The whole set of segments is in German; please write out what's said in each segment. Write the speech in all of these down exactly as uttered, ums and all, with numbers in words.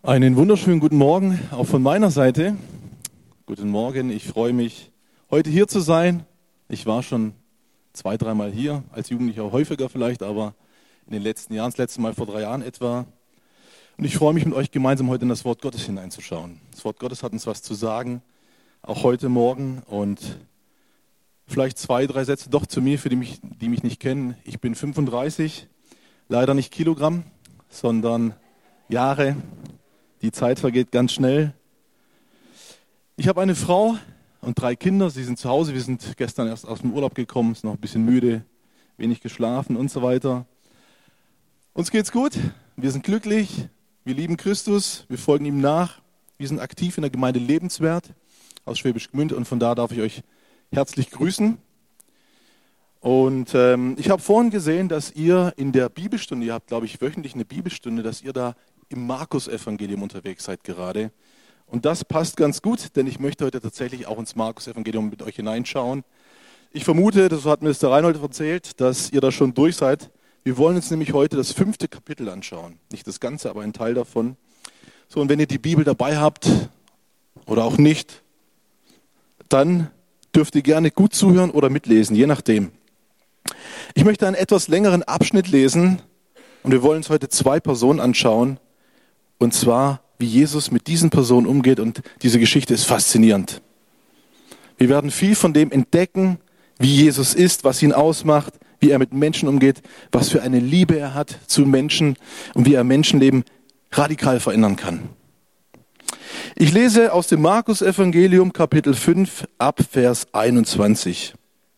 Einen wunderschönen guten Morgen auch von meiner Seite. Guten Morgen, ich freue mich, heute hier zu sein. Ich war schon zwei, dreimal hier, als Jugendlicher häufiger vielleicht, aber in den letzten Jahren, das letzte Mal vor drei Jahren etwa. Und ich freue mich, mit euch gemeinsam heute in das Wort Gottes hineinzuschauen. Das Wort Gottes hat uns was zu sagen, auch heute Morgen. Und vielleicht zwei, drei Sätze doch zu mir, für die mich, die mich nicht kennen. Ich bin fünfunddreißig, leider nicht Kilogramm, sondern Jahre. Die Zeit vergeht ganz schnell. Ich habe eine Frau und drei Kinder. Sie sind zu Hause. Wir sind gestern erst aus dem Urlaub gekommen, sind noch ein bisschen müde, wenig geschlafen und so weiter. Uns geht's gut. Wir sind glücklich. Wir lieben Christus. Wir folgen ihm nach. Wir sind aktiv in der Gemeinde Lebenswert aus Schwäbisch Gmünd und von da darf ich euch herzlich grüßen. Und ähm, ich habe vorhin gesehen, dass ihr in der Bibelstunde, ihr habt, glaube ich, wöchentlich eine Bibelstunde, dass ihr da im Markus-Evangelium unterwegs seid gerade. Und das passt ganz gut, denn ich möchte heute tatsächlich auch ins Markus-Evangelium mit euch hineinschauen. Ich vermute, das hat mir das der Reinhold erzählt, dass ihr da schon durch seid. Wir wollen uns nämlich heute das fünfte Kapitel anschauen. Nicht das Ganze, aber ein Teil davon. So, und wenn ihr die Bibel dabei habt oder auch nicht, dann dürft ihr gerne gut zuhören oder mitlesen, je nachdem. Ich möchte einen etwas längeren Abschnitt lesen und wir wollen uns heute zwei Personen anschauen. Und zwar, wie Jesus mit diesen Personen umgeht, und diese Geschichte ist faszinierend. Wir werden viel von dem entdecken, wie Jesus ist, was ihn ausmacht, wie er mit Menschen umgeht, was für eine Liebe er hat zu Menschen und wie er Menschenleben radikal verändern kann. Ich lese aus dem Markus-Evangelium Kapitel fünf ab Vers einundzwanzig.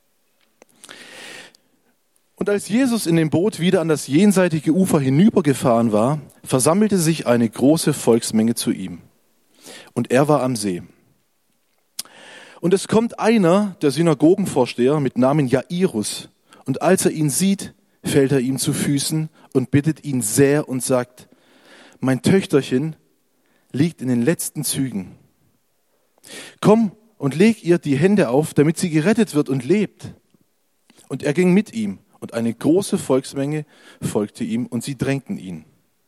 Und als Jesus in dem Boot wieder an das jenseitige Ufer hinübergefahren war, versammelte sich eine große Volksmenge zu ihm. Und er war am See. Und es kommt einer, der Synagogenvorsteher, mit Namen Jairus. Und als er ihn sieht, fällt er ihm zu Füßen und bittet ihn sehr und sagt: Mein Töchterchen liegt in den letzten Zügen. Komm und leg ihr die Hände auf, damit sie gerettet wird und lebt. Und er ging mit ihm. Und eine große Volksmenge folgte ihm und sie drängten ihn.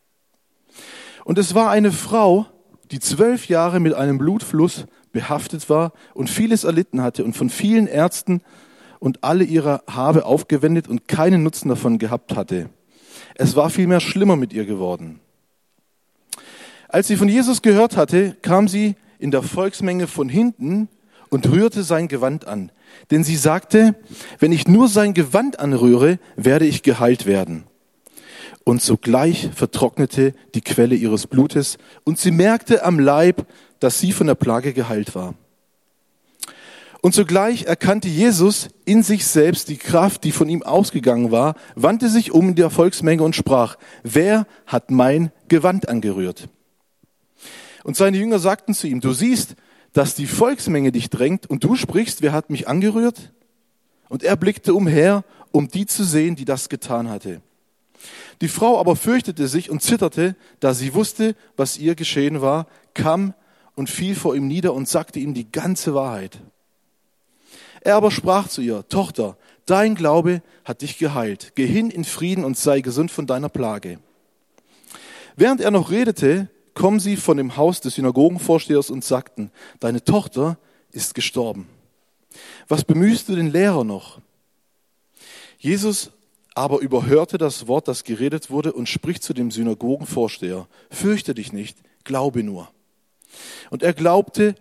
Und es war eine Frau, die zwölf Jahre mit einem Blutfluss behaftet war und vieles erlitten hatte und von vielen Ärzten und alle ihre Habe aufgewendet und keinen Nutzen davon gehabt hatte. Es war vielmehr schlimmer mit ihr geworden. Als sie von Jesus gehört hatte, kam sie in der Volksmenge von hinten und rührte sein Gewand an. Denn sie sagte, wenn ich nur sein Gewand anrühre, werde ich geheilt werden. Und sogleich vertrocknete die Quelle ihres Blutes und sie merkte am Leib, dass sie von der Plage geheilt war. Und sogleich erkannte Jesus in sich selbst die Kraft, die von ihm ausgegangen war, wandte sich um in der Volksmenge und sprach: Wer hat mein Gewand angerührt? Und seine Jünger sagten zu ihm: Du siehst, dass die Volksmenge dich drängt und du sprichst, wer hat mich angerührt? Und er blickte umher, um die zu sehen, die das getan hatte. Die Frau aber fürchtete sich und zitterte, da sie wusste, was ihr geschehen war, kam und fiel vor ihm nieder und sagte ihm die ganze Wahrheit. Er aber sprach zu ihr: Tochter, dein Glaube hat dich geheilt. Geh hin in Frieden und sei gesund von deiner Plage. Während er noch redete, kommen sie von dem Haus des Synagogenvorstehers und sagten: Deine Tochter ist gestorben. Was bemühst du den Lehrer noch? Jesus aber überhörte das Wort, das geredet wurde, und spricht zu dem Synagogenvorsteher: Fürchte dich nicht, glaube nur. Und er glaubte,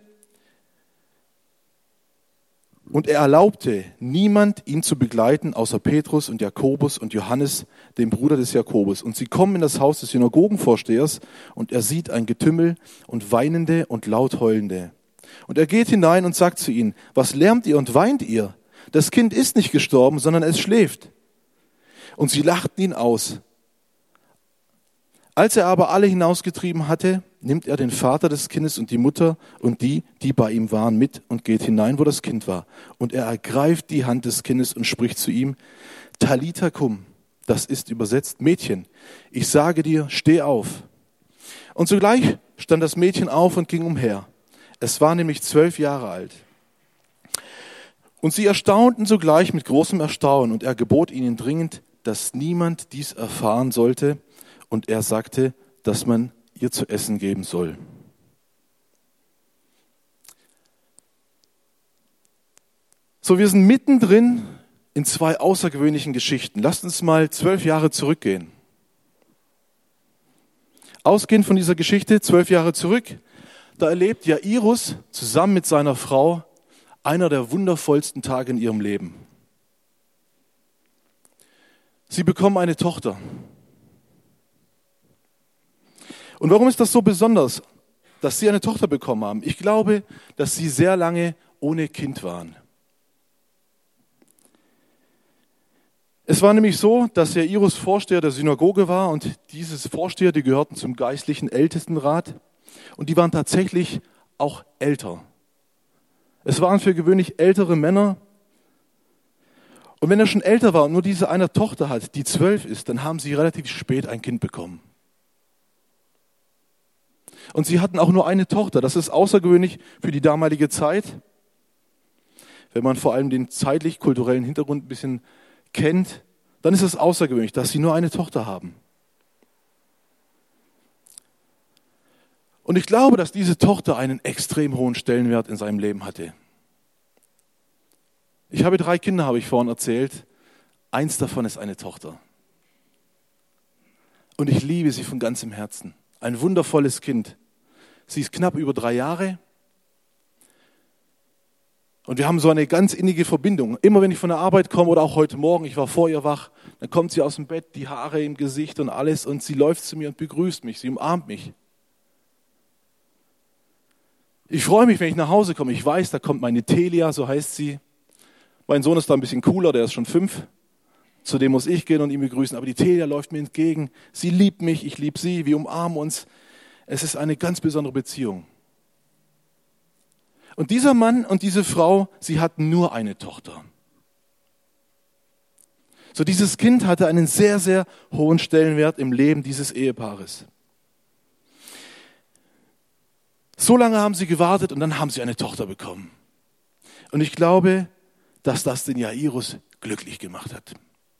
und er erlaubte niemand, ihn zu begleiten, außer Petrus und Jakobus und Johannes, dem Bruder des Jakobus. Und sie kommen in das Haus des Synagogenvorstehers, und er sieht ein Getümmel und Weinende und laut Heulende. Und er geht hinein und sagt zu ihnen: Was lärmt ihr und weint ihr? Das Kind ist nicht gestorben, sondern es schläft. Und sie lachten ihn aus. Als er aber alle hinausgetrieben hatte, nimmt er den Vater des Kindes und die Mutter und die, die bei ihm waren, mit und geht hinein, wo das Kind war. Und er ergreift die Hand des Kindes und spricht zu ihm: Talitha cum, das ist übersetzt: Mädchen, ich sage dir, steh auf. Und sogleich stand das Mädchen auf und ging umher. Es war nämlich zwölf Jahre alt. Und sie erstaunten sogleich mit großem Erstaunen, und er gebot ihnen dringend, dass niemand dies erfahren sollte. Und er sagte, dass man ihr zu essen geben soll. So, wir sind mittendrin in zwei außergewöhnlichen Geschichten. Lasst uns mal zwölf Jahre zurückgehen. Ausgehend von dieser Geschichte, zwölf Jahre zurück, da erlebt Jairus zusammen mit seiner Frau einer der wundervollsten Tage in ihrem Leben. Sie bekommen eine Tochter. Und warum ist das so besonders, dass sie eine Tochter bekommen haben? Ich glaube, dass sie sehr lange ohne Kind waren. Es war nämlich so, dass Jairus Vorsteher der Synagoge war und dieses Vorsteher, die gehörten zum geistlichen Ältestenrat und die waren tatsächlich auch älter. Es waren für gewöhnlich ältere Männer. Und wenn er schon älter war und nur diese eine Tochter hat, die zwölf ist, dann haben sie relativ spät ein Kind bekommen. Und sie hatten auch nur eine Tochter. Das ist außergewöhnlich für die damalige Zeit. Wenn man vor allem den zeitlich-kulturellen Hintergrund ein bisschen kennt, dann ist es außergewöhnlich, dass sie nur eine Tochter haben. Und ich glaube, dass diese Tochter einen extrem hohen Stellenwert in seinem Leben hatte. Ich habe drei Kinder, habe ich vorhin erzählt. Eins davon ist eine Tochter. Und ich liebe sie von ganzem Herzen. Ein wundervolles Kind. Sie ist knapp über drei Jahre. Und wir haben so eine ganz innige Verbindung. Immer wenn ich von der Arbeit komme oder auch heute Morgen, ich war vor ihr wach, dann kommt sie aus dem Bett, die Haare im Gesicht und alles und sie läuft zu mir und begrüßt mich, sie umarmt mich. Ich freue mich, wenn ich nach Hause komme. Ich weiß, da kommt meine Telia, so heißt sie. Mein Sohn ist da ein bisschen cooler, der ist schon fünf. Zu dem muss ich gehen und ihn begrüßen. Aber die Telia läuft mir entgegen. Sie liebt mich, ich liebe sie, wir umarmen uns. Es ist eine ganz besondere Beziehung. Und dieser Mann und diese Frau, sie hatten nur eine Tochter. So, dieses Kind hatte einen sehr, sehr hohen Stellenwert im Leben dieses Ehepaares. So lange haben sie gewartet und dann haben sie eine Tochter bekommen. Und ich glaube, dass das den Jairus glücklich gemacht hat.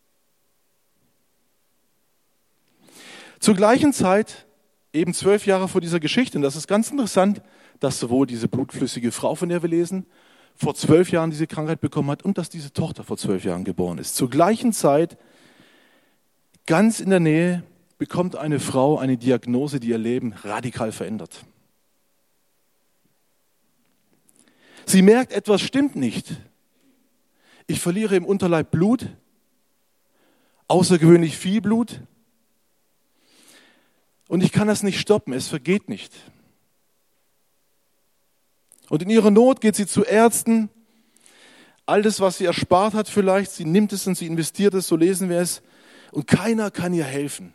Zur gleichen Zeit, eben zwölf Jahre vor dieser Geschichte, und das ist ganz interessant, dass sowohl diese blutflüssige Frau, von der wir lesen, vor zwölf Jahren diese Krankheit bekommen hat und dass diese Tochter vor zwölf Jahren geboren ist. Zur gleichen Zeit, ganz in der Nähe, bekommt eine Frau eine Diagnose, die ihr Leben radikal verändert. Sie merkt, etwas stimmt nicht. Ich verliere im Unterleib Blut, außergewöhnlich viel Blut, und ich kann das nicht stoppen, es vergeht nicht. Und in ihrer Not geht sie zu Ärzten. All das, was sie erspart hat vielleicht, sie nimmt es und sie investiert es, so lesen wir es. Und keiner kann ihr helfen.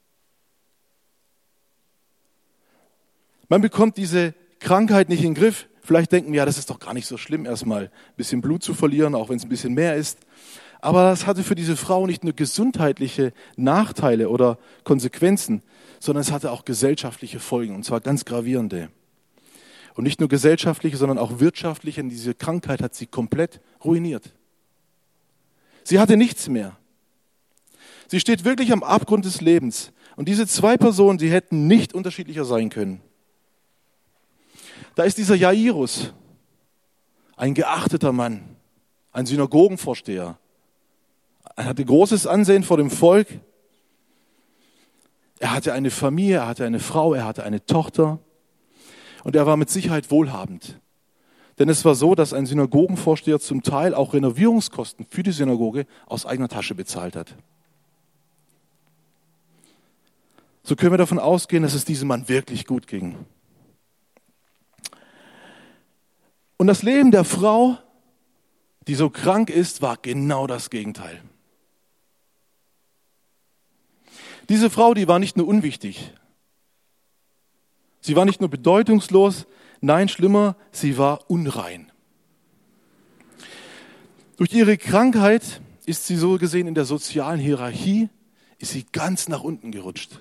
Man bekommt diese Krankheit nicht in den Griff. Vielleicht denken wir, ja, das ist doch gar nicht so schlimm, erstmal ein bisschen Blut zu verlieren, auch wenn es ein bisschen mehr ist. Aber das hatte für diese Frau nicht nur gesundheitliche Nachteile oder Konsequenzen, sondern es hatte auch gesellschaftliche Folgen, und zwar ganz gravierende. Und nicht nur gesellschaftliche, sondern auch wirtschaftliche. Und diese Krankheit hat sie komplett ruiniert. Sie hatte nichts mehr. Sie steht wirklich am Abgrund des Lebens. Und diese zwei Personen, die hätten nicht unterschiedlicher sein können. Da ist dieser Jairus, ein geachteter Mann, ein Synagogenvorsteher. Er hatte großes Ansehen vor dem Volk. Er hatte eine Familie, er hatte eine Frau, er hatte eine Tochter. Und er war mit Sicherheit wohlhabend. Denn es war so, dass ein Synagogenvorsteher zum Teil auch Renovierungskosten für die Synagoge aus eigener Tasche bezahlt hat. So können wir davon ausgehen, dass es diesem Mann wirklich gut ging. Und das Leben der Frau, die so krank ist, war genau das Gegenteil. Diese Frau, die war nicht nur unwichtig. Sie war nicht nur bedeutungslos, nein, schlimmer, sie war unrein. Durch ihre Krankheit ist sie so gesehen in der sozialen Hierarchie, ist sie ganz nach unten gerutscht.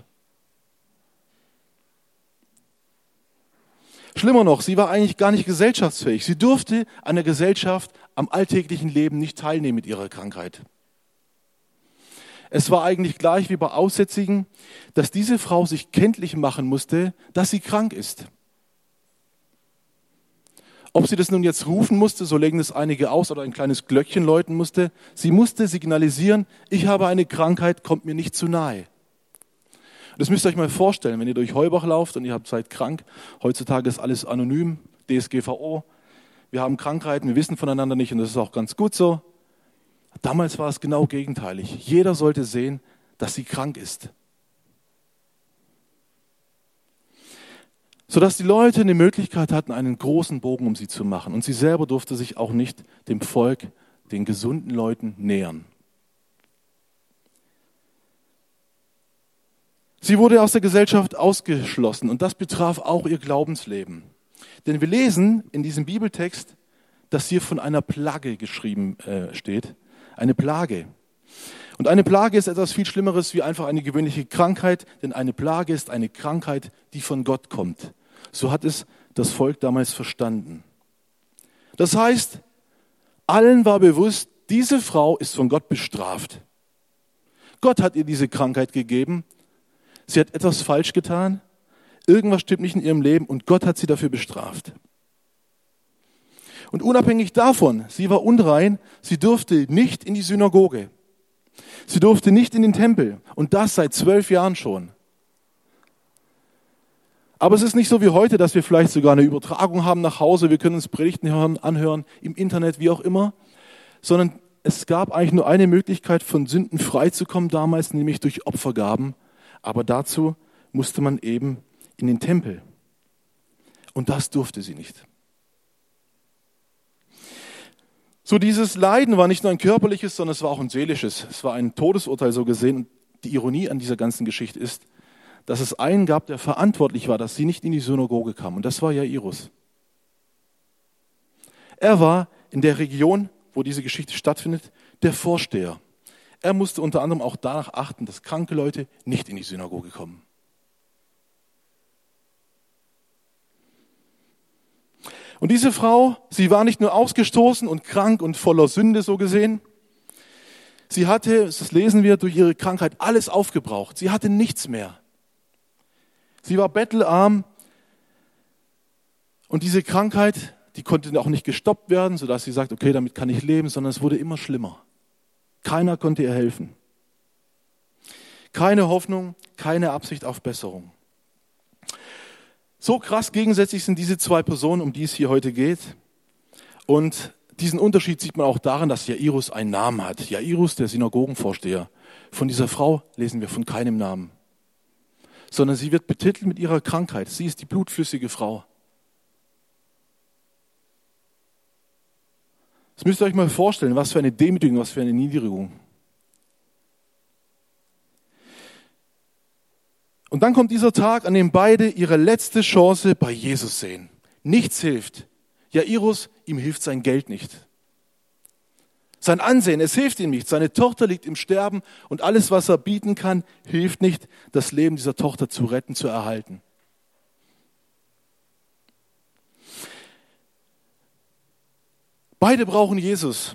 Schlimmer noch, sie war eigentlich gar nicht gesellschaftsfähig. Sie durfte an der Gesellschaft, am alltäglichen Leben nicht teilnehmen mit ihrer Krankheit. Es war eigentlich gleich wie bei Aussätzigen, dass diese Frau sich kenntlich machen musste, dass sie krank ist. Ob sie das nun jetzt rufen musste, so legen das einige aus, oder ein kleines Glöckchen läuten musste, sie musste signalisieren, ich habe eine Krankheit, kommt mir nicht zu nahe. Das müsst ihr euch mal vorstellen, wenn ihr durch Heubach lauft und ihr habt seid krank, heutzutage ist alles anonym, D S G V O, wir haben Krankheiten, wir wissen voneinander nicht und das ist auch ganz gut so. Damals war es genau gegenteilig. Jeder sollte sehen, dass sie krank ist. Sodass die Leute eine Möglichkeit hatten, einen großen Bogen um sie zu machen. Und sie selber durfte sich auch nicht dem Volk, den gesunden Leuten nähern. Sie wurde aus der Gesellschaft ausgeschlossen und das betraf auch ihr Glaubensleben. Denn wir lesen in diesem Bibeltext, dass hier von einer Plage geschrieben äh, steht. Eine Plage. Und eine Plage ist etwas viel Schlimmeres wie einfach eine gewöhnliche Krankheit, denn eine Plage ist eine Krankheit, die von Gott kommt. So hat es das Volk damals verstanden. Das heißt, allen war bewusst, diese Frau ist von Gott bestraft. Gott hat ihr diese Krankheit gegeben. Sie hat etwas falsch getan. Irgendwas stimmt nicht in ihrem Leben und Gott hat sie dafür bestraft. Und unabhängig davon, sie war unrein, sie durfte nicht in die Synagoge. Sie durfte nicht in den Tempel und das seit zwölf Jahren schon. Aber es ist nicht so wie heute, dass wir vielleicht sogar eine Übertragung haben nach Hause, wir können uns Predigten hören, anhören, im Internet, wie auch immer, sondern es gab eigentlich nur eine Möglichkeit, von Sünden freizukommen damals, nämlich durch Opfergaben. Aber dazu musste man eben in den Tempel. Und das durfte sie nicht. So, dieses Leiden war nicht nur ein körperliches, sondern es war auch ein seelisches. Es war ein Todesurteil so gesehen. Und die Ironie an dieser ganzen Geschichte ist, dass es einen gab, der verantwortlich war, dass sie nicht in die Synagoge kam. Und das war Jairus. Er war in der Region, wo diese Geschichte stattfindet, der Vorsteher. Er musste unter anderem auch danach achten, dass kranke Leute nicht in die Synagoge kommen. Und diese Frau, sie war nicht nur ausgestoßen und krank und voller Sünde so gesehen. Sie hatte, das lesen wir, durch ihre Krankheit alles aufgebraucht. Sie hatte nichts mehr. Sie war bettelarm und diese Krankheit, die konnte auch nicht gestoppt werden, sodass sie sagt, okay, damit kann ich leben, sondern es wurde immer schlimmer. Keiner konnte ihr helfen. Keine Hoffnung, keine Absicht auf Besserung. So krass gegensätzlich sind diese zwei Personen, um die es hier heute geht. Und diesen Unterschied sieht man auch darin, dass Jairus einen Namen hat. Jairus, der Synagogenvorsteher. Von dieser Frau lesen wir von keinem Namen. Sondern sie wird betitelt mit ihrer Krankheit. Sie ist die blutflüssige Frau. Das müsst ihr euch mal vorstellen, was für eine Demütigung, was für eine Niedrigung. Und dann kommt dieser Tag, an dem beide ihre letzte Chance bei Jesus sehen. Nichts hilft. Jairus, ihm hilft sein Geld nicht. Sein Ansehen, es hilft ihm nicht. Seine Tochter liegt im Sterben und alles, was er bieten kann, hilft nicht, das Leben dieser Tochter zu retten, zu erhalten. Beide brauchen Jesus.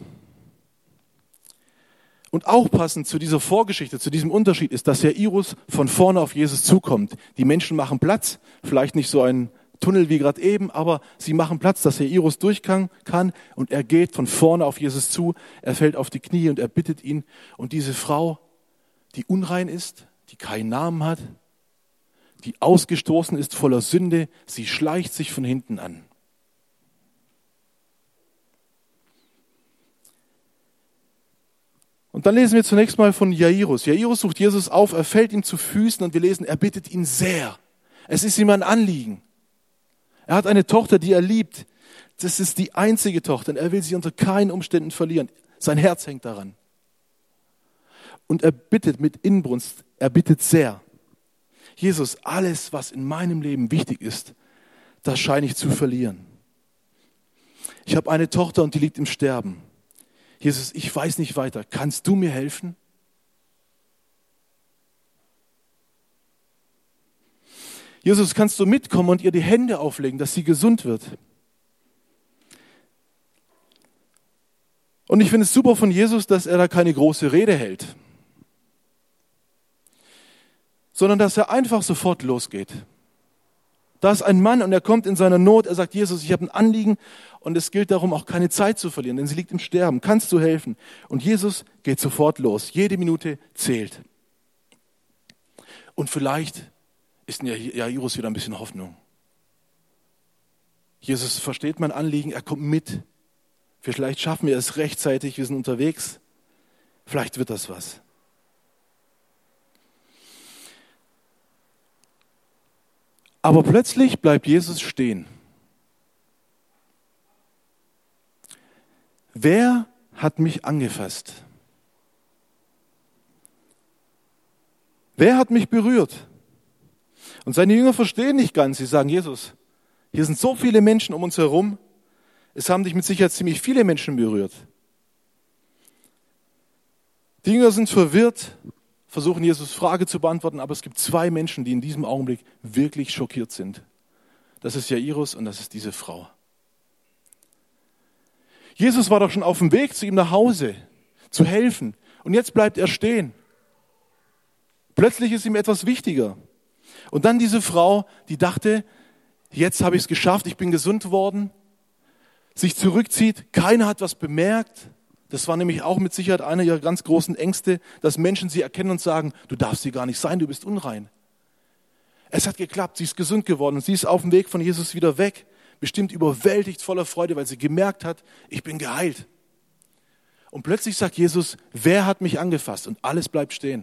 Und auch passend zu dieser Vorgeschichte, zu diesem Unterschied ist, dass Jairus von vorne auf Jesus zukommt. Die Menschen machen Platz, vielleicht nicht so ein Tunnel wie gerade eben, aber sie machen Platz, dass Jairus durch kann, kann und er geht von vorne auf Jesus zu, er fällt auf die Knie und er bittet ihn. Und diese Frau, die unrein ist, die keinen Namen hat, die ausgestoßen ist, voller Sünde, sie schleicht sich von hinten an. Und dann lesen wir zunächst mal von Jairus. Jairus sucht Jesus auf, er fällt ihm zu Füßen und wir lesen, er bittet ihn sehr. Es ist ihm ein Anliegen. Er hat eine Tochter, die er liebt. Das ist die einzige Tochter und er will sie unter keinen Umständen verlieren. Sein Herz hängt daran. Und er bittet mit Inbrunst, er bittet sehr. Jesus, alles, was in meinem Leben wichtig ist, das scheine ich zu verlieren. Ich habe eine Tochter und die liegt im Sterben. Jesus, ich weiß nicht weiter. Kannst du mir helfen? Jesus, kannst du mitkommen und ihr die Hände auflegen, dass sie gesund wird? Und ich finde es super von Jesus, dass er da keine große Rede hält. sondern dass er einfach sofort losgeht. Da ist ein Mann und er kommt in seiner Not, er sagt, Jesus, ich habe ein Anliegen und es gilt darum, auch keine Zeit zu verlieren, denn sie liegt im Sterben. Kannst du helfen? Und Jesus geht sofort los. Jede Minute zählt. Und vielleicht ist in Jairus wieder ein bisschen Hoffnung. Jesus versteht mein Anliegen, er kommt mit. Vielleicht schaffen wir es rechtzeitig, wir sind unterwegs. Vielleicht wird das was. Aber plötzlich bleibt Jesus stehen. Wer hat mich angefasst? Wer hat mich berührt? Und seine Jünger verstehen nicht ganz. Sie sagen, Jesus, hier sind so viele Menschen um uns herum. Es haben dich mit Sicherheit ziemlich viele Menschen berührt. Die Jünger sind verwirrt, versuchen Jesus Frage zu beantworten, aber es gibt zwei Menschen, die in diesem Augenblick wirklich schockiert sind. Das ist Jairus und das ist diese Frau. Jesus war doch schon auf dem Weg zu ihm nach Hause, zu helfen. Und jetzt bleibt er stehen. Plötzlich ist ihm etwas wichtiger. Und dann diese Frau, die dachte, jetzt habe ich es geschafft, ich bin gesund worden, sich zurückzieht, keiner hat was bemerkt. Das war nämlich auch mit Sicherheit einer ihrer ganz großen Ängste, dass Menschen sie erkennen und sagen, du darfst hier gar nicht sein, du bist unrein. Es hat geklappt, sie ist gesund geworden und sie ist auf dem Weg von Jesus wieder weg, bestimmt überwältigt voller Freude, weil sie gemerkt hat, ich bin geheilt. Und plötzlich sagt Jesus, wer hat mich angefasst? Und alles bleibt stehen.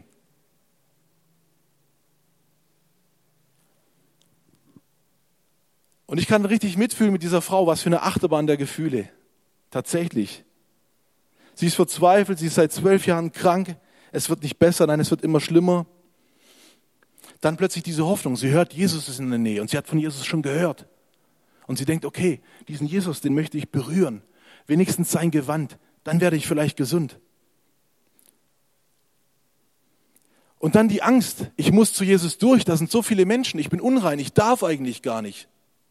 Und ich kann richtig mitfühlen mit dieser Frau, was für eine Achterbahn der Gefühle. Tatsächlich. Sie ist verzweifelt, sie ist seit zwölf Jahren krank. Es wird nicht besser, nein, es wird immer schlimmer. Dann plötzlich diese Hoffnung. Sie hört, Jesus ist in der Nähe und sie hat von Jesus schon gehört. Und sie denkt, okay, diesen Jesus, den möchte ich berühren. Wenigstens sein Gewand, dann werde ich vielleicht gesund. Und dann die Angst, ich muss zu Jesus durch, da sind so viele Menschen, ich bin unrein, ich darf eigentlich gar nicht.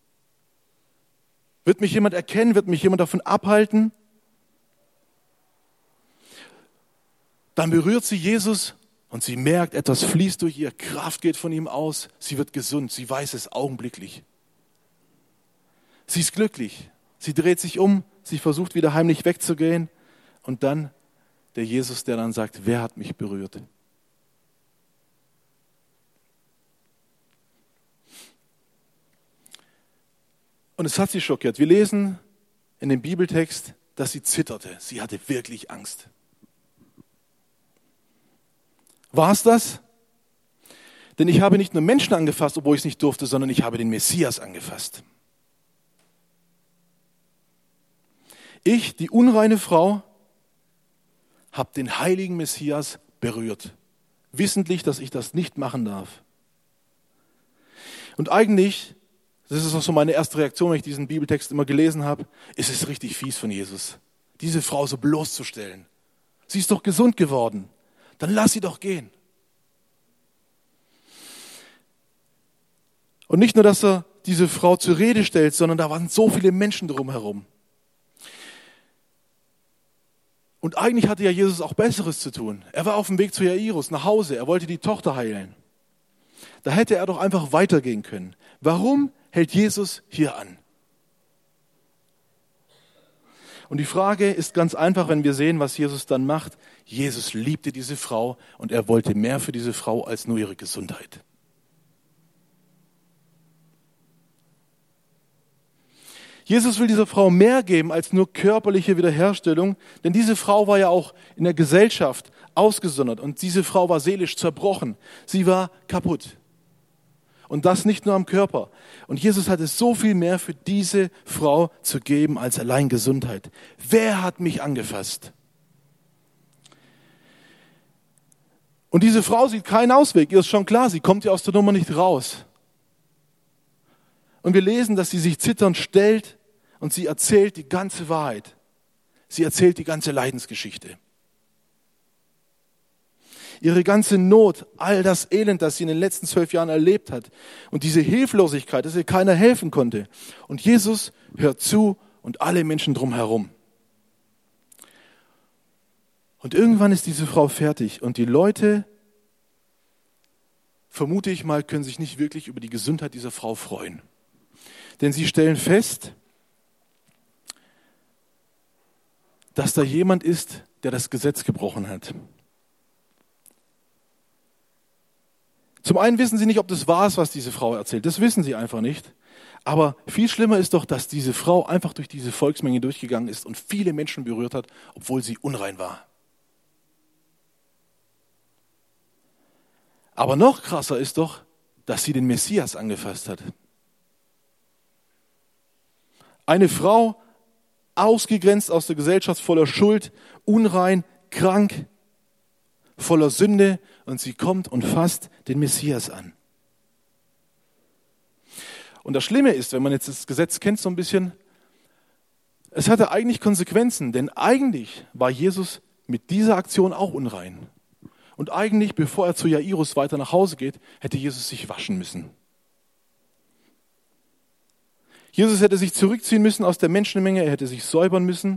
Wird mich jemand erkennen, wird mich jemand davon abhalten? Dann berührt sie Jesus und sie merkt, etwas fließt durch ihr, Kraft geht von ihm aus, sie wird gesund, sie weiß es augenblicklich. Sie ist glücklich, sie dreht sich um, sie versucht wieder heimlich wegzugehen und dann der Jesus, der dann sagt, wer hat mich berührt? Und es hat sie schockiert. Wir lesen in dem Bibeltext, dass sie zitterte, sie hatte wirklich Angst. War es das? Denn ich habe nicht nur Menschen angefasst, obwohl ich es nicht durfte, sondern ich habe den Messias angefasst. Ich, die unreine Frau, habe den heiligen Messias berührt, wissentlich, dass ich das nicht machen darf. Und eigentlich, das ist auch so meine erste Reaktion, wenn ich diesen Bibeltext immer gelesen habe, ist es richtig fies von Jesus, diese Frau so bloßzustellen. Sie ist doch gesund geworden. Dann lass sie doch gehen. Und nicht nur, dass er diese Frau zur Rede stellt, sondern da waren so viele Menschen drumherum. Und eigentlich hatte ja Jesus auch Besseres zu tun. Er war auf dem Weg zu Jairus nach Hause. Er wollte die Tochter heilen. Da hätte er doch einfach weitergehen können. Warum hält Jesus hier an? Und die Frage ist ganz einfach, wenn wir sehen, was Jesus dann macht. Jesus liebte diese Frau und er wollte mehr für diese Frau als nur ihre Gesundheit. Jesus will dieser Frau mehr geben als nur körperliche Wiederherstellung, denn diese Frau war ja auch in der Gesellschaft ausgesondert und diese Frau war seelisch zerbrochen. Sie war kaputt. Und das nicht nur am Körper. Und Jesus hatte so viel mehr für diese Frau zu geben als allein Gesundheit. Wer hat mich angefasst? Und diese Frau sieht keinen Ausweg. Ihr ist schon klar, sie kommt ja aus der Nummer nicht raus. Und wir lesen, dass sie sich zitternd stellt und sie erzählt die ganze Wahrheit. Sie erzählt die ganze Leidensgeschichte. Ihre ganze Not, all das Elend, das sie in den letzten zwölf Jahren erlebt hat und diese Hilflosigkeit, dass ihr keiner helfen konnte. Und Jesus hört zu und alle Menschen drumherum. Und irgendwann ist diese Frau fertig und die Leute vermute ich mal, können sich nicht wirklich über die Gesundheit dieser Frau freuen. Denn sie stellen fest, dass da jemand ist, der das Gesetz gebrochen hat. Zum einen wissen sie nicht, ob das wahr ist, was diese Frau erzählt. Das wissen sie einfach nicht. Aber viel schlimmer ist doch, dass diese Frau einfach durch diese Volksmenge durchgegangen ist und viele Menschen berührt hat, obwohl sie unrein war. Aber noch krasser ist doch, dass sie den Messias angefasst hat. Eine Frau, ausgegrenzt aus der Gesellschaft, voller Schuld, unrein, krank, voller Sünde, und sie kommt und fasst den Messias an. Und das Schlimme ist, wenn man jetzt das Gesetz kennt so ein bisschen, es hatte eigentlich Konsequenzen, denn eigentlich war Jesus mit dieser Aktion auch unrein. Und eigentlich, bevor er zu Jairus weiter nach Hause geht, hätte Jesus sich waschen müssen. Jesus hätte sich zurückziehen müssen aus der Menschenmenge, er hätte sich säubern müssen.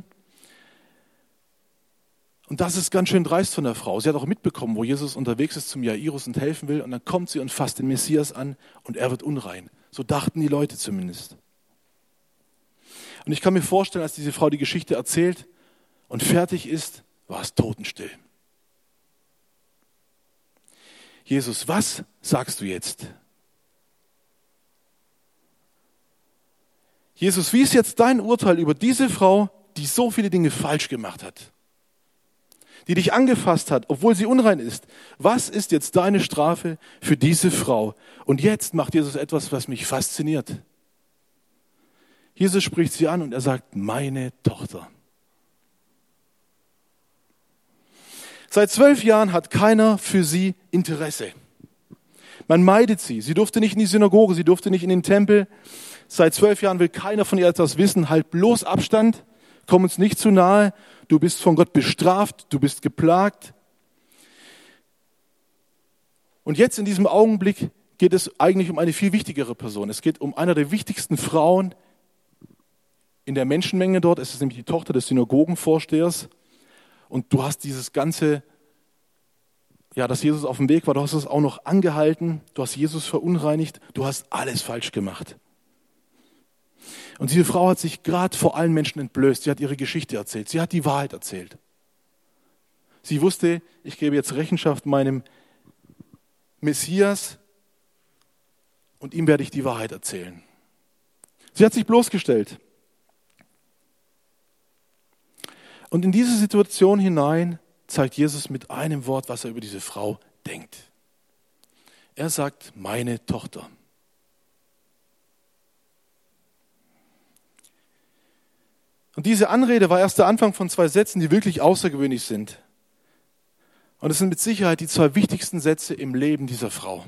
Und das ist ganz schön dreist von der Frau. Sie hat auch mitbekommen, wo Jesus unterwegs ist zum Jairus und helfen will. Und dann kommt sie und fasst den Messias an und er wird unrein. So dachten die Leute zumindest. Und ich kann mir vorstellen, als diese Frau die Geschichte erzählt und fertig ist, war es totenstill. Jesus, was sagst du jetzt? Jesus, wie ist jetzt dein Urteil über diese Frau, die so viele Dinge falsch gemacht hat? Die dich angefasst hat, obwohl sie unrein ist. Was ist jetzt deine Strafe für diese Frau? Und jetzt macht Jesus etwas, was mich fasziniert. Jesus spricht sie an und er sagt, meine Tochter. Seit zwölf Jahren hat keiner für sie Interesse. Man meidet sie. Sie durfte nicht in die Synagoge, sie durfte nicht in den Tempel. Seit zwölf Jahren will keiner von ihr etwas wissen. Halt bloß Abstand, komm uns nicht zu nahe. Du bist von Gott bestraft, du bist geplagt. Und jetzt in diesem Augenblick geht es eigentlich um eine viel wichtigere Person. Es geht um eine der wichtigsten Frauen in der Menschenmenge dort. Es ist nämlich die Tochter des Synagogenvorstehers. Und du hast dieses ganze, ja, dass Jesus auf dem Weg war, du hast es auch noch angehalten, du hast Jesus verunreinigt, du hast alles falsch gemacht. Und diese Frau hat sich gerade vor allen Menschen entblößt. Sie hat ihre Geschichte erzählt. Sie hat die Wahrheit erzählt. Sie wusste, ich gebe jetzt Rechenschaft meinem Messias und ihm werde ich die Wahrheit erzählen. Sie hat sich bloßgestellt. Und in diese Situation hinein zeigt Jesus mit einem Wort, was er über diese Frau denkt. Er sagt, meine Tochter. Und diese Anrede war erst der Anfang von zwei Sätzen, die wirklich außergewöhnlich sind. Und es sind mit Sicherheit die zwei wichtigsten Sätze im Leben dieser Frau.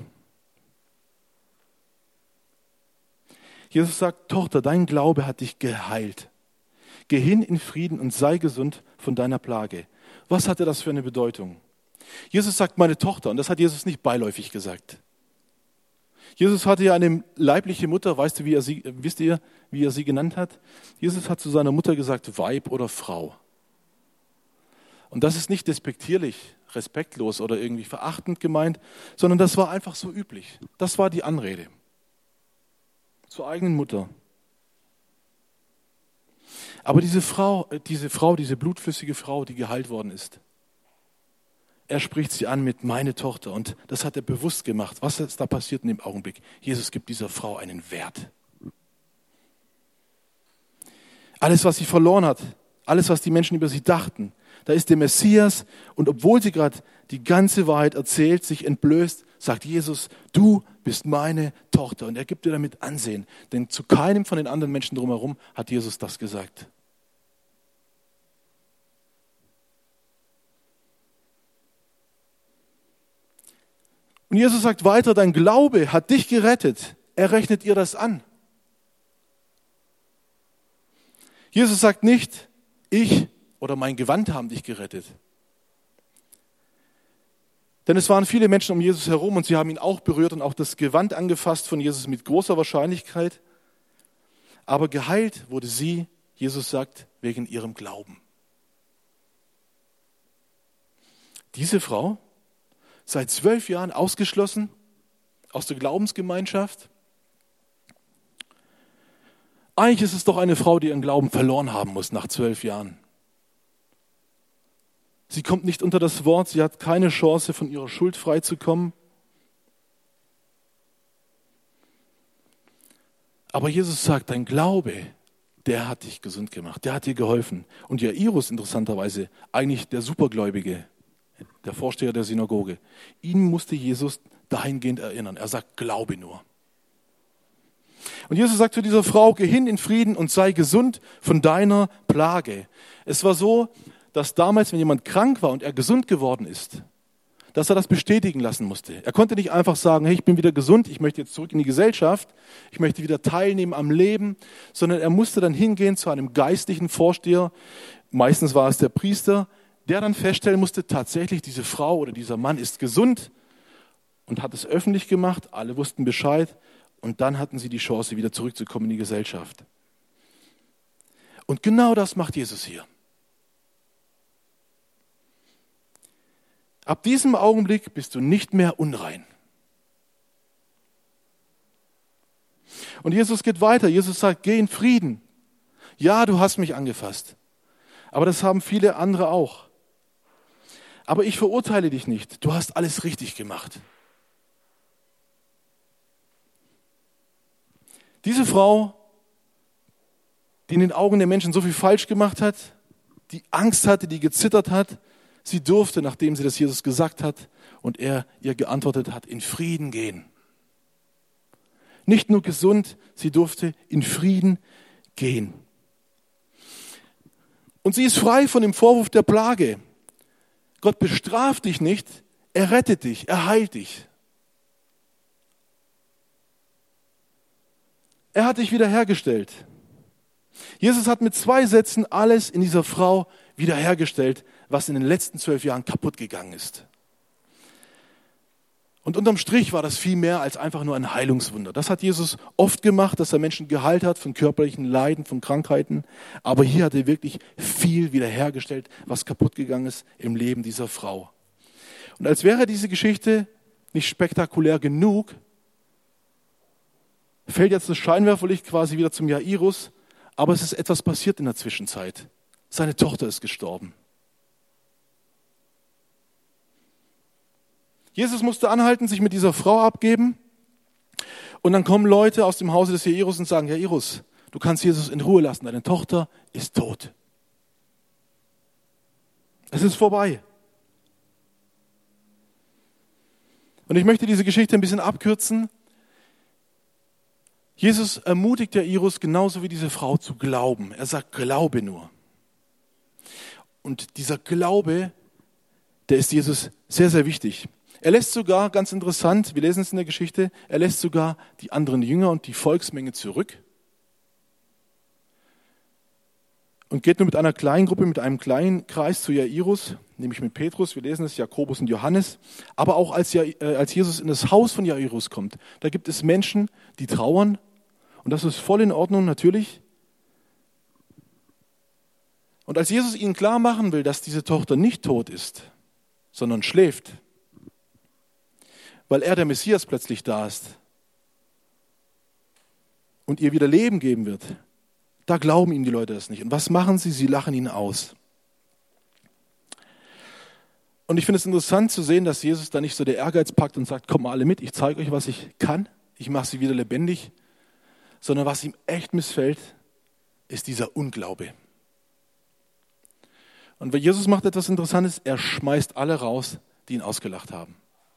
Jesus sagt, Tochter, dein Glaube hat dich geheilt. Geh hin in Frieden und sei gesund von deiner Plage. Was hatte das für eine Bedeutung? Jesus sagt, meine Tochter, und das hat Jesus nicht beiläufig gesagt. Jesus hatte ja eine leibliche Mutter, weißt du, wie er sie, wisst ihr, wie er sie genannt hat? Jesus hat zu seiner Mutter gesagt, Weib oder Frau. Und das ist nicht despektierlich, respektlos oder irgendwie verachtend gemeint, sondern das war einfach so üblich. Das war die Anrede. Zur eigenen Mutter. Aber diese Frau, diese Frau, diese blutflüssige Frau, die geheilt worden ist, er spricht sie an mit meine Tochter und das hat er bewusst gemacht. Was ist da passiert in dem Augenblick? Jesus gibt dieser Frau einen Wert. Alles, was sie verloren hat, alles, was die Menschen über sie dachten, da ist der Messias und obwohl sie gerade die ganze Wahrheit erzählt, sich entblößt, sagt Jesus, du bist meine Tochter und er gibt dir damit Ansehen, denn zu keinem von den anderen Menschen drumherum hat Jesus das gesagt. Und Jesus sagt weiter, dein Glaube hat dich gerettet. Er rechnet ihr das an. Jesus sagt nicht, ich oder mein Gewand haben dich gerettet. Denn es waren viele Menschen um Jesus herum und sie haben ihn auch berührt und auch das Gewand angefasst von Jesus mit großer Wahrscheinlichkeit. Aber geheilt wurde sie, Jesus sagt, wegen ihrem Glauben. Diese Frau, seit zwölf Jahren ausgeschlossen, aus der Glaubensgemeinschaft. Eigentlich ist es doch eine Frau, die ihren Glauben verloren haben muss nach zwölf Jahren. Sie kommt nicht unter das Wort, sie hat keine Chance, von ihrer Schuld freizukommen. Aber Jesus sagt, dein Glaube, der hat dich gesund gemacht, der hat dir geholfen. Und Jairus, interessanterweise, eigentlich der Supergläubige, der Vorsteher der Synagoge, ihn musste Jesus dahingehend erinnern. Er sagt, glaube nur. Und Jesus sagt zu dieser Frau, geh hin in Frieden und sei gesund von deiner Plage. Es war so, dass damals, wenn jemand krank war und er gesund geworden ist, dass er das bestätigen lassen musste. Er konnte nicht einfach sagen, hey, ich bin wieder gesund, ich möchte jetzt zurück in die Gesellschaft, ich möchte wieder teilnehmen am Leben, sondern er musste dann hingehen zu einem geistlichen Vorsteher, meistens war es der Priester, der dann feststellen musste, tatsächlich diese Frau oder dieser Mann ist gesund und hat es öffentlich gemacht, alle wussten Bescheid und dann hatten sie die Chance, wieder zurückzukommen in die Gesellschaft. Und genau das macht Jesus hier. Ab diesem Augenblick bist du nicht mehr unrein. Und Jesus geht weiter. Jesus sagt, geh in Frieden. Ja, du hast mich angefasst. Aber das haben viele andere auch. Aber ich verurteile dich nicht. Du hast alles richtig gemacht. Diese Frau, die in den Augen der Menschen so viel falsch gemacht hat, die Angst hatte, die gezittert hat, sie durfte, nachdem sie das Jesus gesagt hat und er ihr geantwortet hat, in Frieden gehen. Nicht nur gesund, sie durfte in Frieden gehen. Und sie ist frei von dem Vorwurf der Plage. Gott bestraft dich nicht, er rettet dich, er heilt dich. Er hat dich wiederhergestellt. Jesus hat mit zwei Sätzen alles in dieser Frau wiederhergestellt, was in den letzten zwölf Jahren kaputt gegangen ist. Und unterm Strich war das viel mehr als einfach nur ein Heilungswunder. Das hat Jesus oft gemacht, dass er Menschen geheilt hat von körperlichen Leiden, von Krankheiten. Aber hier hat er wirklich viel wiederhergestellt, was kaputt gegangen ist im Leben dieser Frau. Und als wäre diese Geschichte nicht spektakulär genug, fällt jetzt das Scheinwerferlicht quasi wieder zum Jairus, aber es ist etwas passiert in der Zwischenzeit. Seine Tochter ist gestorben. Jesus musste anhalten, sich mit dieser Frau abgeben und dann kommen Leute aus dem Hause des Jairus und sagen, Jairus, du kannst Jesus in Ruhe lassen, deine Tochter ist tot. Es ist vorbei. Und ich möchte diese Geschichte ein bisschen abkürzen. Jesus ermutigt Jairus genauso wie diese Frau zu glauben. Er sagt, glaube nur. Und dieser Glaube, der ist Jesus sehr, sehr wichtig. Er lässt sogar, ganz interessant, wir lesen es in der Geschichte, er lässt sogar die anderen Jünger und die Volksmenge zurück und geht nur mit einer kleinen Gruppe, mit einem kleinen Kreis zu Jairus, nämlich mit Petrus, wir lesen es, Jakobus und Johannes. Aber auch als, Ja- äh, als Jesus in das Haus von Jairus kommt, da gibt es Menschen, die trauern und das ist voll in Ordnung, natürlich. Und als Jesus ihnen klar machen will, dass diese Tochter nicht tot ist, sondern schläft, weil er, der Messias, plötzlich da ist und ihr wieder Leben geben wird, da glauben ihm die Leute das nicht. Und was machen sie? Sie lachen ihn aus. Und ich finde es interessant zu sehen, dass Jesus da nicht so der Ehrgeiz packt und sagt, kommt mal alle mit, ich zeige euch, was ich kann, ich mache sie wieder lebendig, sondern was ihm echt missfällt, ist dieser Unglaube. Und Jesus macht etwas Interessantes, er schmeißt alle raus, die ihn ausgelacht haben.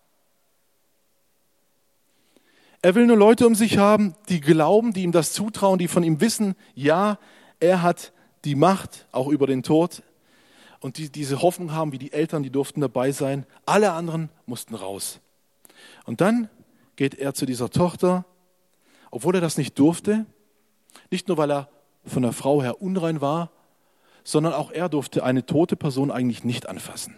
Er will nur Leute um sich haben, die glauben, die ihm das zutrauen, die von ihm wissen, ja, er hat die Macht, auch über den Tod. Und die diese Hoffnung haben, wie die Eltern, die durften dabei sein. Alle anderen mussten raus. Und dann geht er zu dieser Tochter, obwohl er das nicht durfte, nicht nur, weil er von der Frau her unrein war, sondern auch er durfte eine tote Person eigentlich nicht anfassen.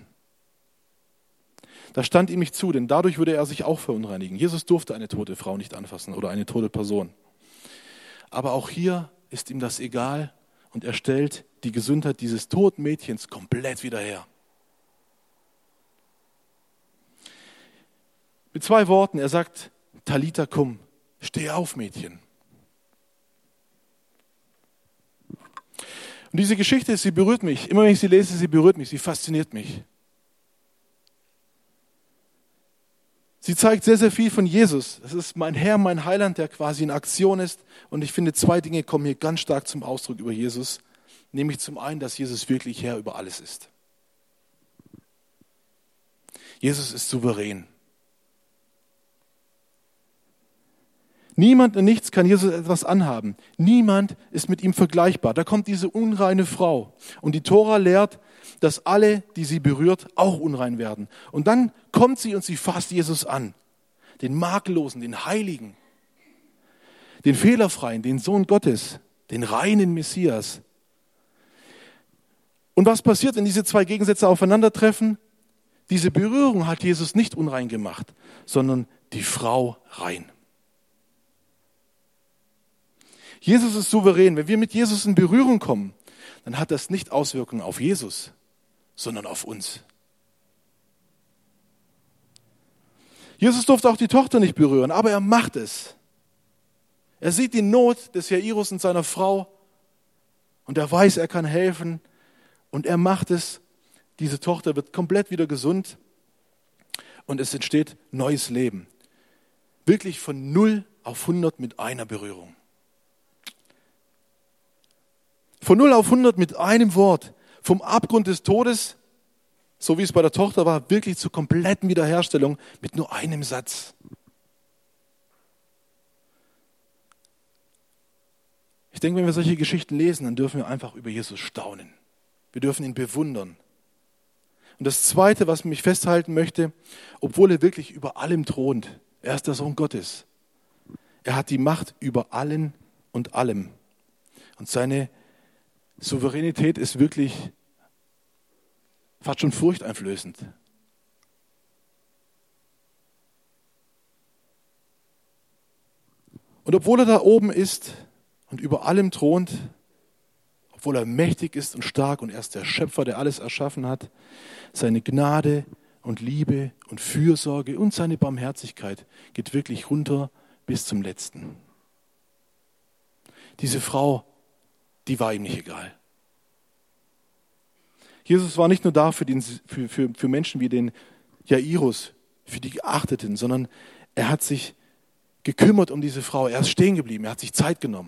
Das stand ihm nicht zu, denn dadurch würde er sich auch verunreinigen. Jesus durfte eine tote Frau nicht anfassen oder eine tote Person. Aber auch hier ist ihm das egal und er stellt die Gesundheit dieses toten Mädchens komplett wieder her. Mit zwei Worten, er sagt, Talita kum, steh auf, Mädchen. Und diese Geschichte, sie berührt mich. Immer wenn ich sie lese, sie berührt mich, sie fasziniert mich. Sie zeigt sehr, sehr viel von Jesus. Das ist mein Herr, mein Heiland, der quasi in Aktion ist. Und ich finde, zwei Dinge kommen hier ganz stark zum Ausdruck über Jesus. Nämlich zum einen, dass Jesus wirklich Herr über alles ist. Jesus ist souverän. Niemand und nichts kann Jesus etwas anhaben. Niemand ist mit ihm vergleichbar. Da kommt diese unreine Frau. Und die Tora lehrt, dass alle, die sie berührt, auch unrein werden. Und dann kommt sie und sie fasst Jesus an. Den Makellosen, den Heiligen, den Fehlerfreien, den Sohn Gottes, den reinen Messias. Und was passiert, wenn diese zwei Gegensätze aufeinandertreffen? Diese Berührung hat Jesus nicht unrein gemacht, sondern die Frau rein. Jesus ist souverän. Wenn wir mit Jesus in Berührung kommen, dann hat das nicht Auswirkungen auf Jesus, sondern auf uns. Jesus durfte auch die Tochter nicht berühren, aber er macht es. Er sieht die Not des Jairus und seiner Frau und er weiß, er kann helfen und er macht es. Diese Tochter wird komplett wieder gesund und es entsteht neues Leben. Wirklich von null auf hundert mit einer Berührung. Von null auf hundert mit einem Wort. Vom Abgrund des Todes, so wie es bei der Tochter war, wirklich zur kompletten Wiederherstellung mit nur einem Satz. Ich denke, wenn wir solche Geschichten lesen, dann dürfen wir einfach über Jesus staunen. Wir dürfen ihn bewundern. Und das Zweite, was mich festhalten möchte, obwohl er wirklich über allem thront, er ist der Sohn Gottes. Er hat die Macht über allen und allem. Und seine Souveränität ist wirklich fast schon furchteinflößend. Und obwohl er da oben ist und über allem thront, obwohl er mächtig ist und stark und er ist der Schöpfer, der alles erschaffen hat, seine Gnade und Liebe und Fürsorge und seine Barmherzigkeit geht wirklich runter bis zum Letzten. Diese Frau, die war ihm nicht egal. Jesus war nicht nur da für, den, für, für, für Menschen wie den Jairus, für die Geachteten, sondern er hat sich gekümmert um diese Frau. Er ist stehen geblieben, er hat sich Zeit genommen.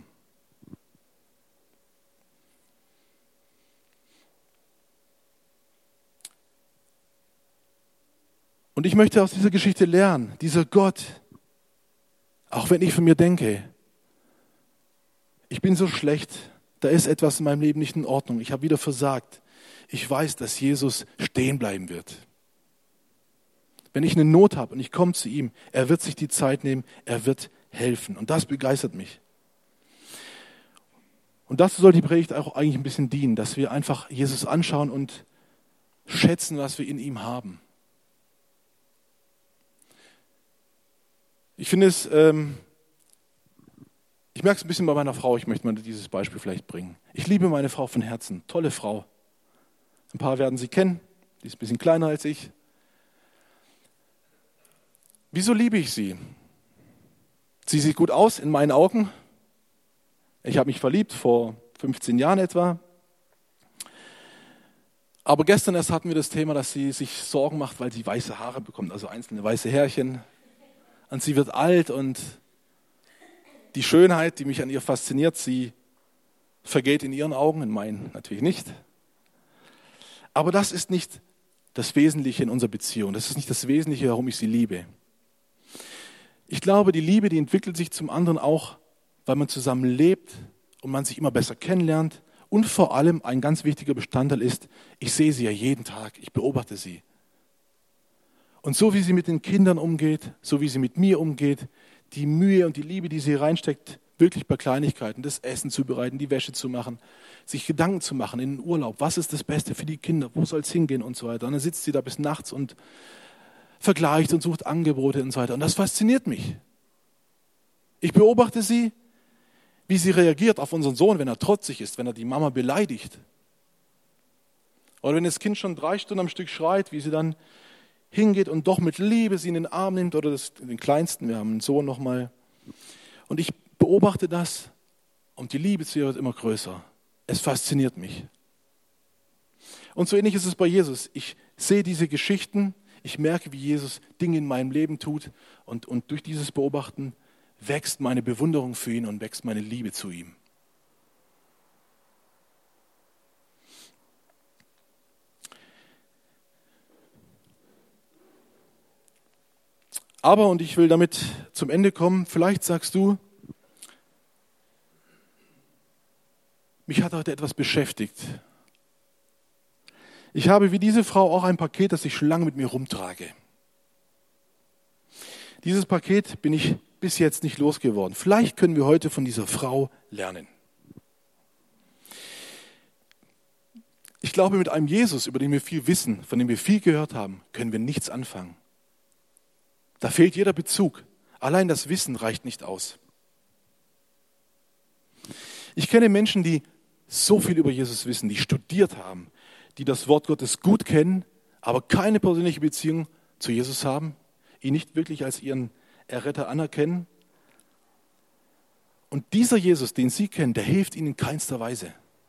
Und ich möchte aus dieser Geschichte lernen, dieser Gott, auch wenn ich von mir denke, ich bin so schlecht, da ist etwas in meinem Leben nicht in Ordnung, ich habe wieder versagt. Ich weiß, dass Jesus stehen bleiben wird. Wenn ich eine Not habe und ich komme zu ihm, er wird sich die Zeit nehmen, er wird helfen. Und das begeistert mich. Und dazu soll die Predigt auch eigentlich ein bisschen dienen, dass wir einfach Jesus anschauen und schätzen, was wir in ihm haben. Ich finde es, ähm, ich merke es ein bisschen bei meiner Frau, ich möchte mal dieses Beispiel vielleicht bringen. Ich liebe meine Frau von Herzen, tolle Frau. Ein paar werden sie kennen, die ist ein bisschen kleiner als ich. Wieso liebe ich sie? Sie sieht gut aus in meinen Augen. Ich habe mich verliebt vor fünfzehn Jahren etwa. Aber gestern erst hatten wir das Thema, dass sie sich Sorgen macht, weil sie weiße Haare bekommt, also einzelne weiße Härchen. Und sie wird alt und die Schönheit, die mich an ihr fasziniert, sie vergeht in ihren Augen, in meinen natürlich nicht. Aber das ist nicht das Wesentliche in unserer Beziehung. Das ist nicht das Wesentliche, warum ich sie liebe. Ich glaube, die Liebe, die entwickelt sich zum anderen auch, weil man zusammen lebt und man sich immer besser kennenlernt. Und vor allem ein ganz wichtiger Bestandteil ist, ich sehe sie ja jeden Tag, ich beobachte sie. Und so wie sie mit den Kindern umgeht, so wie sie mit mir umgeht, die Mühe und die Liebe, die sie reinsteckt, wirklich bei Kleinigkeiten, das Essen zubereiten, die Wäsche zu machen, sich Gedanken zu machen in den Urlaub, was ist das Beste für die Kinder, wo soll es hingehen und so weiter. Und dann sitzt sie da bis nachts und vergleicht und sucht Angebote und so weiter. Und das fasziniert mich. Ich beobachte sie, wie sie reagiert auf unseren Sohn, wenn er trotzig ist, wenn er die Mama beleidigt. Oder wenn das Kind schon drei Stunden am Stück schreit, wie sie dann hingeht und doch mit Liebe sie in den Arm nimmt oder das, den Kleinsten, wir haben einen Sohn nochmal. Und ich beobachte das und die Liebe zu ihr wird immer größer. Es fasziniert mich. Und so ähnlich ist es bei Jesus. Ich sehe diese Geschichten, ich merke, wie Jesus Dinge in meinem Leben tut und, und durch dieses Beobachten wächst meine Bewunderung für ihn und wächst meine Liebe zu ihm. Aber, und ich will damit zum Ende kommen, vielleicht sagst du, mich hat heute etwas beschäftigt. Ich habe wie diese Frau auch ein Paket, das ich schon lange mit mir rumtrage. Dieses Paket bin ich bis jetzt nicht losgeworden. Vielleicht können wir heute von dieser Frau lernen. Ich glaube, mit einem Jesus, über den wir viel wissen, von dem wir viel gehört haben, können wir nichts anfangen. Da fehlt jeder Bezug. Allein das Wissen reicht nicht aus. Ich kenne Menschen, die so viel über Jesus wissen, die studiert haben, die das Wort Gottes gut kennen, aber keine persönliche Beziehung zu Jesus haben, ihn nicht wirklich als ihren Erretter anerkennen. Und dieser Jesus, den sie kennen, der hilft ihnen in keinster Weise.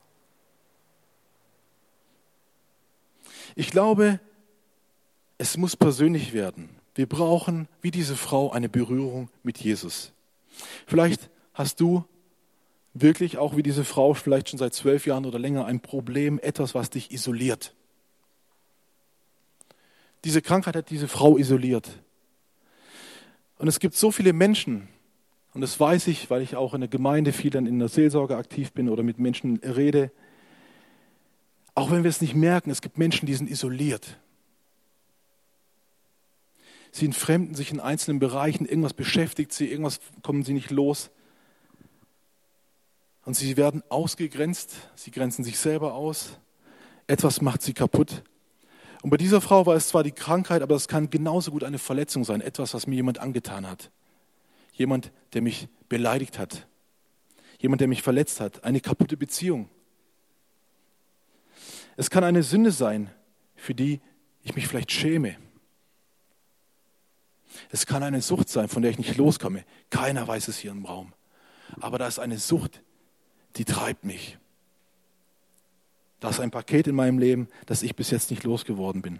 Ich glaube, es muss persönlich werden. Wir brauchen, wie diese Frau, eine Berührung mit Jesus. Vielleicht hast du wirklich auch wie diese Frau, vielleicht schon seit zwölf Jahren oder länger, ein Problem, etwas, was dich isoliert. Diese Krankheit hat diese Frau isoliert. Und es gibt so viele Menschen, und das weiß ich, weil ich auch in der Gemeinde viel dann in der Seelsorge aktiv bin oder mit Menschen rede, auch wenn wir es nicht merken, es gibt Menschen, die sind isoliert. Sie entfremden sich in einzelnen Bereichen, irgendwas beschäftigt sie, irgendwas kommen sie nicht los. Und sie werden ausgegrenzt, sie grenzen sich selber aus. Etwas macht sie kaputt. Und bei dieser Frau war es zwar die Krankheit, aber es kann genauso gut eine Verletzung sein. Etwas, was mir jemand angetan hat. Jemand, der mich beleidigt hat. Jemand, der mich verletzt hat. Eine kaputte Beziehung. Es kann eine Sünde sein, für die ich mich vielleicht schäme. Es kann eine Sucht sein, von der ich nicht loskomme. Keiner weiß es hier im Raum. Aber da ist eine Sucht, die treibt mich. Da ist ein Paket in meinem Leben, das ich bis jetzt nicht losgeworden bin.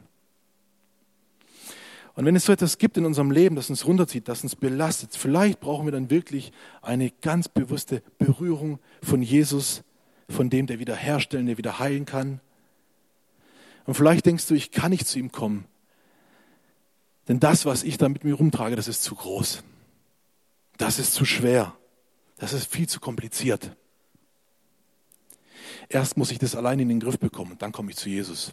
Und wenn es so etwas gibt in unserem Leben, das uns runterzieht, das uns belastet, vielleicht brauchen wir dann wirklich eine ganz bewusste Berührung von Jesus, von dem, der wieder herstellen, der wieder heilen kann. Und vielleicht denkst du, ich kann nicht zu ihm kommen. Denn das, was ich da mit mir rumtrage, das ist zu groß. Das ist zu schwer. Das ist viel zu kompliziert. Erst muss ich das allein in den Griff bekommen, dann komme ich zu Jesus.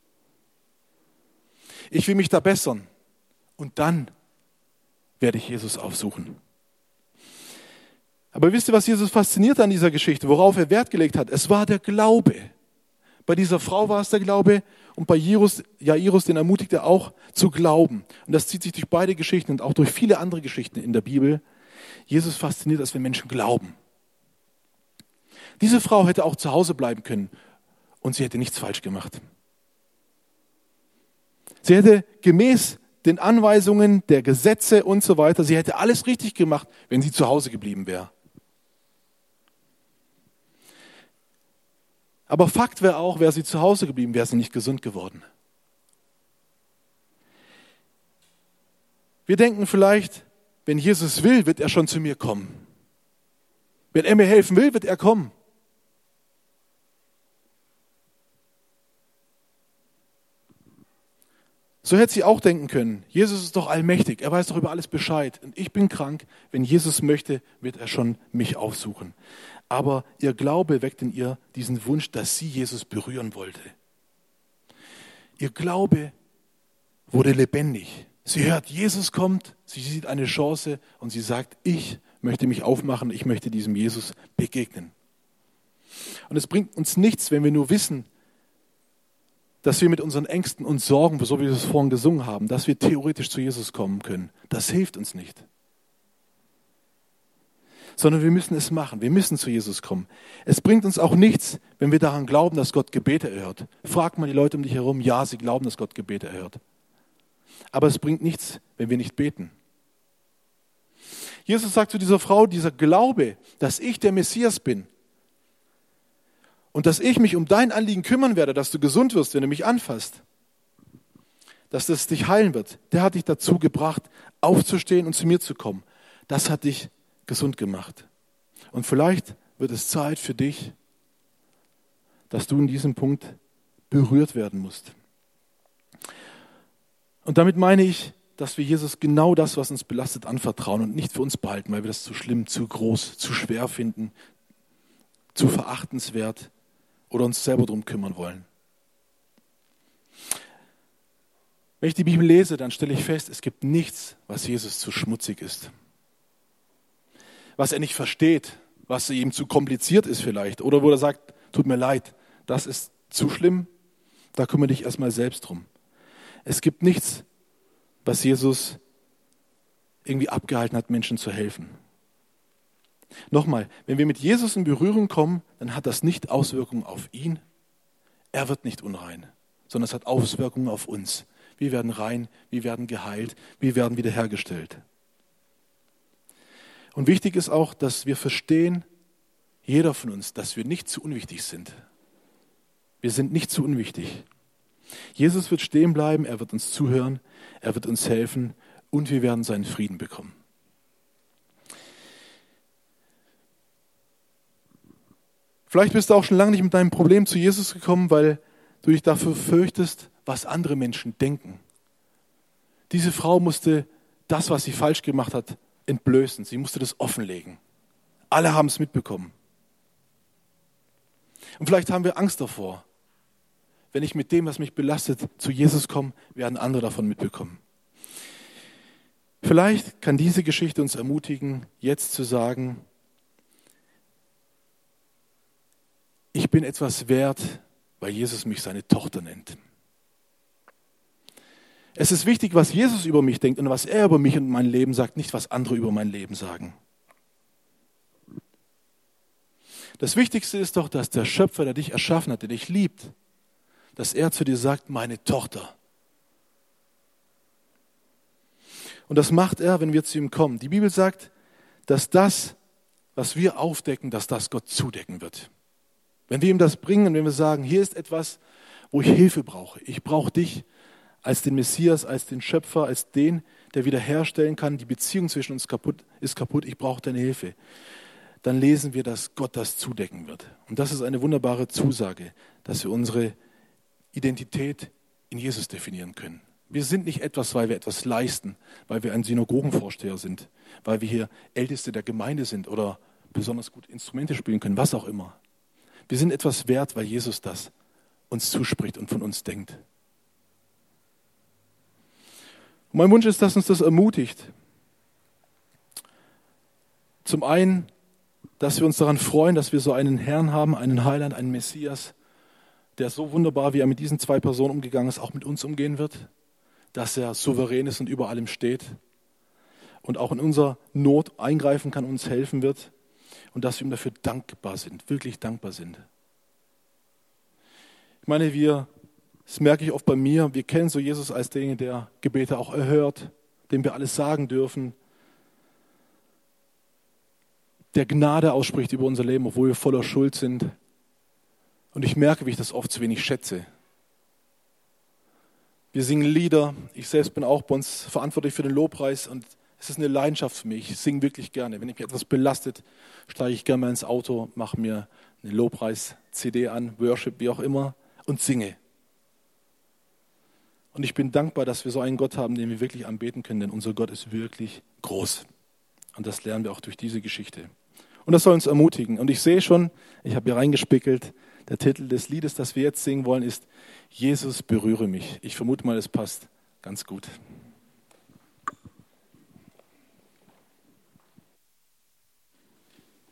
Ich will mich da bessern und dann werde ich Jesus aufsuchen. Aber wisst ihr, was Jesus fasziniert an dieser Geschichte, worauf er Wert gelegt hat? Es war der Glaube. Bei dieser Frau war es der Glaube und bei Jairus, Jairus, den ermutigt er auch zu glauben. Und das zieht sich durch beide Geschichten und auch durch viele andere Geschichten in der Bibel. Jesus fasziniert es, wenn Menschen glauben. Diese Frau hätte auch zu Hause bleiben können und sie hätte nichts falsch gemacht. Sie hätte gemäß den Anweisungen der Gesetze und so weiter, sie hätte alles richtig gemacht, wenn sie zu Hause geblieben wäre. Aber Fakt wäre auch, wäre sie zu Hause geblieben, wäre sie nicht gesund geworden. Wir denken vielleicht, wenn Jesus will, wird er schon zu mir kommen. Wenn er mir helfen will, wird er kommen. So hätte sie auch denken können, Jesus ist doch allmächtig, er weiß doch über alles Bescheid. Und ich bin krank, wenn Jesus möchte, wird er schon mich aufsuchen. Aber ihr Glaube weckt in ihr diesen Wunsch, dass sie Jesus berühren wollte. Ihr Glaube wurde lebendig. Sie hört, Jesus kommt, sie sieht eine Chance und sie sagt, ich möchte mich aufmachen, ich möchte diesem Jesus begegnen. Und es bringt uns nichts, wenn wir nur wissen, dass wir mit unseren Ängsten und Sorgen, so wie wir es vorhin gesungen haben, dass wir theoretisch zu Jesus kommen können. Das hilft uns nicht. Sondern wir müssen es machen. Wir müssen zu Jesus kommen. Es bringt uns auch nichts, wenn wir daran glauben, dass Gott Gebete erhört. Frag mal die Leute um dich herum, ja, sie glauben, dass Gott Gebete erhört. Aber es bringt nichts, wenn wir nicht beten. Jesus sagt zu dieser Frau, dieser Glaube, dass ich der Messias bin und dass ich mich um dein Anliegen kümmern werde, dass du gesund wirst, wenn du mich anfasst, dass das dich heilen wird, der hat dich dazu gebracht, aufzustehen und zu mir zu kommen. Das hat dich gesund gemacht. Und vielleicht wird es Zeit für dich, dass du in diesem Punkt berührt werden musst. Und damit meine ich, dass wir Jesus genau das, was uns belastet, anvertrauen und nicht für uns behalten, weil wir das zu schlimm, zu groß, zu schwer finden, zu verachtenswert oder uns selber darum kümmern wollen. Wenn ich die Bibel lese, dann stelle ich fest, es gibt nichts, was Jesus zu schmutzig ist. Was er nicht versteht, was ihm zu kompliziert ist vielleicht. Oder wo er sagt, tut mir leid, das ist zu schlimm, da kümmere dich erstmal selbst drum. Es gibt nichts, was Jesus irgendwie abgehalten hat, Menschen zu helfen. Nochmal, wenn wir mit Jesus in Berührung kommen, dann hat das nicht Auswirkungen auf ihn. Er wird nicht unrein, sondern es hat Auswirkungen auf uns. Wir werden rein, wir werden geheilt, wir werden wiederhergestellt. Und wichtig ist auch, dass wir verstehen, jeder von uns, dass wir nicht zu unwichtig sind. Wir sind nicht zu unwichtig. Jesus wird stehen bleiben, er wird uns zuhören, er wird uns helfen und wir werden seinen Frieden bekommen. Vielleicht bist du auch schon lange nicht mit deinem Problem zu Jesus gekommen, weil du dich dafür fürchtest, was andere Menschen denken. Diese Frau musste das, was sie falsch gemacht hat, entblößen. Sie musste das offenlegen. Alle haben es mitbekommen. Und vielleicht haben wir Angst davor. Wenn ich mit dem, was mich belastet, zu Jesus komme, werden andere davon mitbekommen. Vielleicht kann diese Geschichte uns ermutigen, jetzt zu sagen, ich bin etwas wert, weil Jesus mich seine Tochter nennt. Es ist wichtig, was Jesus über mich denkt und was er über mich und mein Leben sagt, nicht was andere über mein Leben sagen. Das Wichtigste ist doch, dass der Schöpfer, der dich erschaffen hat, der dich liebt, dass er zu dir sagt, meine Tochter. Und das macht er, wenn wir zu ihm kommen. Die Bibel sagt, dass das, was wir aufdecken, dass das Gott zudecken wird. Wenn wir ihm das bringen und wenn wir sagen, hier ist etwas, wo ich Hilfe brauche. Ich brauche dich als den Messias, als den Schöpfer, als den, der wiederherstellen kann. Die Beziehung zwischen uns kaputt, ist kaputt, ich brauche deine Hilfe. Dann lesen wir, dass Gott das zudecken wird. Und das ist eine wunderbare Zusage, dass wir unsere Identität in Jesus definieren können. Wir sind nicht etwas, weil wir etwas leisten, weil wir ein Synagogenvorsteher sind, weil wir hier Älteste der Gemeinde sind oder besonders gut Instrumente spielen können, was auch immer. Wir sind etwas wert, weil Jesus das uns zuspricht und von uns denkt. Und mein Wunsch ist, dass uns das ermutigt. Zum einen, dass wir uns daran freuen, dass wir so einen Herrn haben, einen Heiland, einen Messias, der so wunderbar, wie er mit diesen zwei Personen umgegangen ist, auch mit uns umgehen wird, dass er souverän ist und über allem steht und auch in unserer Not eingreifen kann, uns helfen wird und dass wir ihm dafür dankbar sind, wirklich dankbar sind. Ich meine, wir, das merke ich oft bei mir, wir kennen so Jesus als den, der Gebete auch erhört, dem wir alles sagen dürfen, der Gnade ausspricht über unser Leben, obwohl wir voller Schuld sind. Und ich merke, wie ich das oft zu wenig schätze. Wir singen Lieder. Ich selbst bin auch bei uns verantwortlich für den Lobpreis und es ist eine Leidenschaft für mich. Ich singe wirklich gerne. Wenn mich etwas belastet, steige ich gerne mal ins Auto, mache mir eine Lobpreis-C D an, Worship, wie auch immer und singe. Und ich bin dankbar, dass wir so einen Gott haben, den wir wirklich anbeten können, denn unser Gott ist wirklich groß. Und das lernen wir auch durch diese Geschichte. Und das soll uns ermutigen. Und ich sehe schon, ich habe hier reingespickelt, der Titel des Liedes, das wir jetzt singen wollen, ist Jesus, berühre mich. Ich vermute mal, es passt ganz gut.